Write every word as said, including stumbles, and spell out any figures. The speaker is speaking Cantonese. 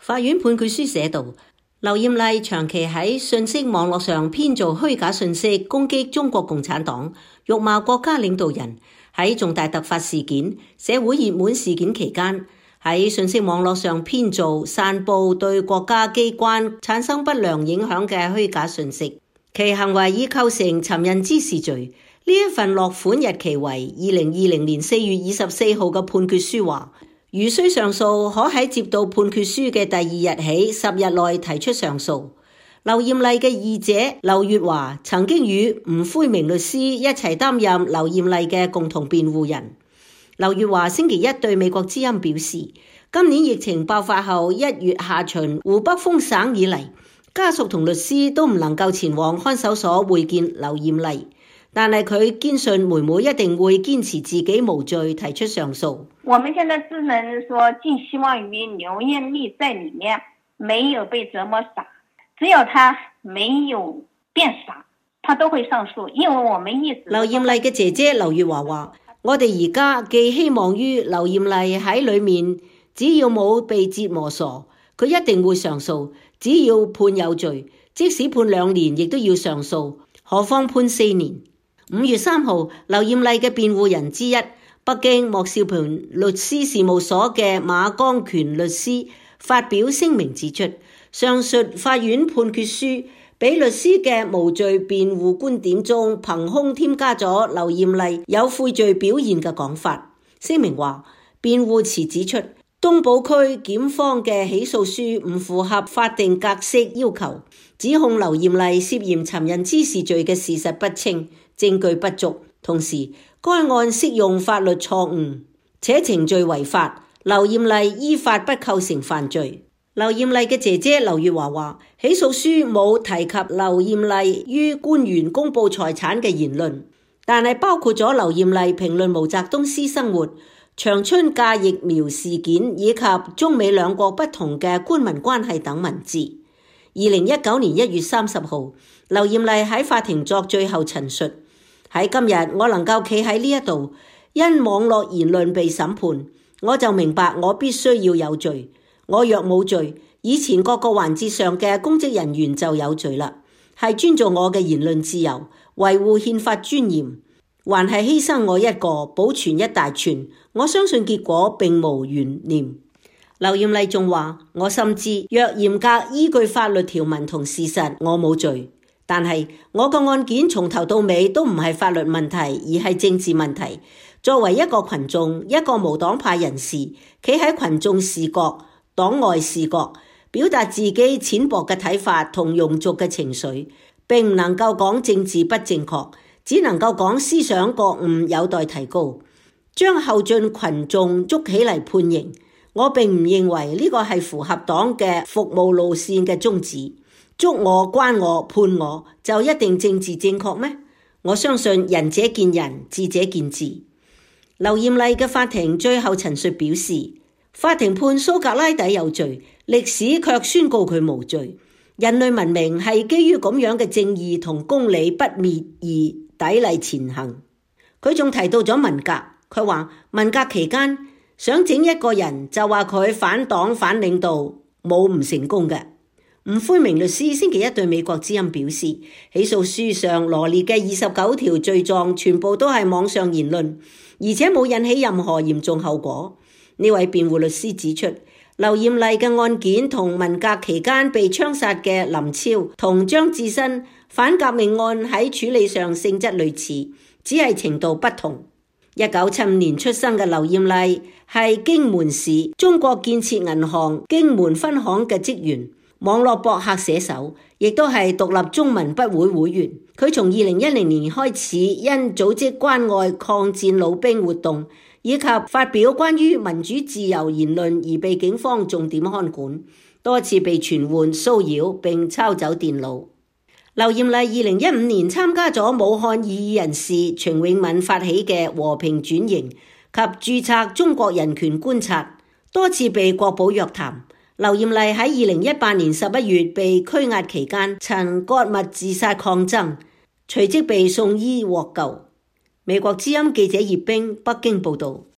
法院判決書寫道，劉艷麗長期喺信息網絡上編造虛假信息，攻擊中國共產黨，辱罵國家領導人。喺重大突發事件、社會熱門事件期間，喺信息網絡上編造、散佈對國家機關產生不良影響嘅虛假信息，其行為已構成尋釁滋事罪。呢一份落款日期為二零二零年四月二十四號嘅判決書話，如需上訴，可喺接到判決書嘅第二日起十日內提出上訴。劉艷麗嘅義姐劉月華曾經與吳魁明律師一齊擔任劉艷麗嘅共同辯護人。劉月華星期一對美國之音表示，今年疫情爆發後一月下旬湖北封省以嚟，家屬同律師都唔能夠前往看守所會見劉艷麗。但係佢堅信妹妹一定會堅持自己無罪，提出上訴。 我們現在只能說寄希望於劉艷麗在裏面沒有被折磨傻，只要她沒有變傻，她都會上訴。因為我們一直劉艷麗嘅姐姐劉月華話，我哋而家寄希望於劉艷麗喺裏面，只要冇被折磨傻，佢一定會上訴。只要判有罪，即使判兩年，亦都要上訴，何況判四年。五月三號，劉艷麗嘅辯護人之一，北京莫少盤律師事務所嘅馬江權律師發表聲明指出，上述法院判決書俾律師嘅無罪辯護觀點中憑空添加咗劉艷麗有悔罪表現嘅講法。聲明話，辯護詞指出，東寶區檢方嘅起訴書唔符合法定格式要求，指控劉艷麗涉嫌尋釁滋事罪嘅事實不清，證據不足，同時該案適用法律錯誤，且程序違法，劉艷麗依法不構成犯罪。劉艷麗嘅姐姐劉月華話，起訴書冇提及劉艷麗於官員公布財產嘅言論，但係包括咗劉艷麗評論毛澤東私生活、長春假疫苗事件以及中美兩國不同嘅官民關係等文字。二零一九年一月三十號，劉艷麗喺法庭作最後陳述。喺今日我能夠企喺呢一度，因網絡言論被審判，我就明白我必須要有罪。我若冇罪，以前各個環節上嘅公職人員就有罪啦。係尊重我嘅言論自由，維護憲法尊嚴，還係犧牲我一個，保存一大串。我相信結果並無懸念。劉艷麗仲話，我深知若嚴格依據法律條文同事實，我冇罪。但係我個案件從頭到尾都唔係法律問題，而係政治問題。作為一個群眾，一個無黨派人士，企喺群眾視角、黨外視角，表達自己淺薄嘅睇法同庸俗嘅情緒，並唔能夠講政治不正確，只能夠講思想覺悟有待提高。將後進群眾捉起嚟判刑，我並唔認為呢個係符合黨嘅服務路線嘅宗旨。捉我、關我、判我，就一定政治正確咩？我相信仁者見仁，智者見智。劉艷麗嘅法庭最後陳述表示，法庭判蘇格拉底有罪，歷史卻宣告佢無罪。人類文明係基於咁樣嘅正義同公理不滅而砥礪前行。佢仲提到咗文革，佢話文革期間想整一個人就話佢反黨反領導，冇唔成功嘅。吳魁明律師星期一對美國之音表示，起訴書上羅列嘅二十九條罪狀全部都係網上言論，而且冇引起任何嚴重後果。呢位辯護律師指出，劉艷麗嘅案件同文革期間被槍殺嘅林超同張智新反革命案喺處理上性質類似，只係程度不同。一九七五年出生嘅劉艷麗係荊門市中國建設銀行荊門分行嘅職員，網絡博客寫手，亦都係獨立中文筆會會員。佢從二零一零年開始因組織關愛抗戰老兵活動以及發表關於民主自由言論而被警方重點看管，多次被傳喚騷擾並抄走電腦。劉艷麗二零一五年參加咗武漢異議人士徐永敏發起嘅和平轉型及註冊中國人權觀察，多次被國保約談。劉艷麗喺二零一八年十一月被拘押期間曾割脈自殺抗爭，隨即被送醫獲救。美國之音記者葉冰北京報道。